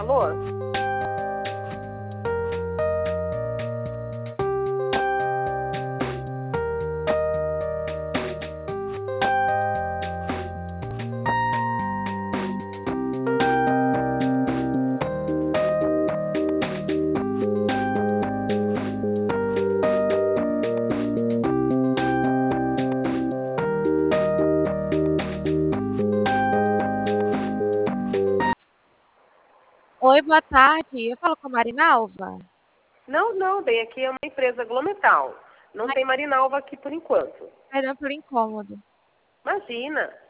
Alô? Oi, boa tarde. Eu falo com a Marinalva? Não, bem, aqui é uma empresa Glometal. Não Ai, tem Marinalva aqui por enquanto. perdão pelo incômodo. Imagina.